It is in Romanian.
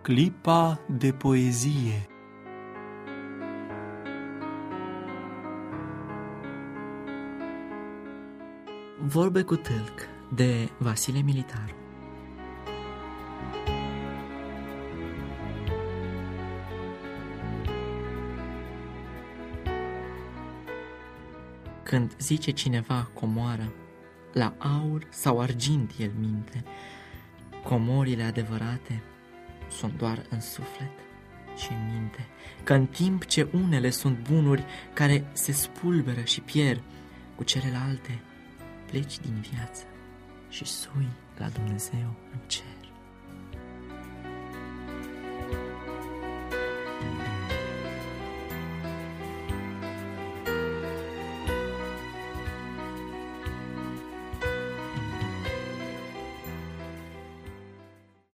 Clipa de poezie. Vorbe cu tâlc de Vasile Militaru. Când zice cineva comoară, la aur sau argint el minte. Comorile adevărate sunt doar în suflet și în minte, că în timp ce unele sunt bunuri care se spulberă și pierd, cu celelalte pleci din viață și sui la Dumnezeu în cer.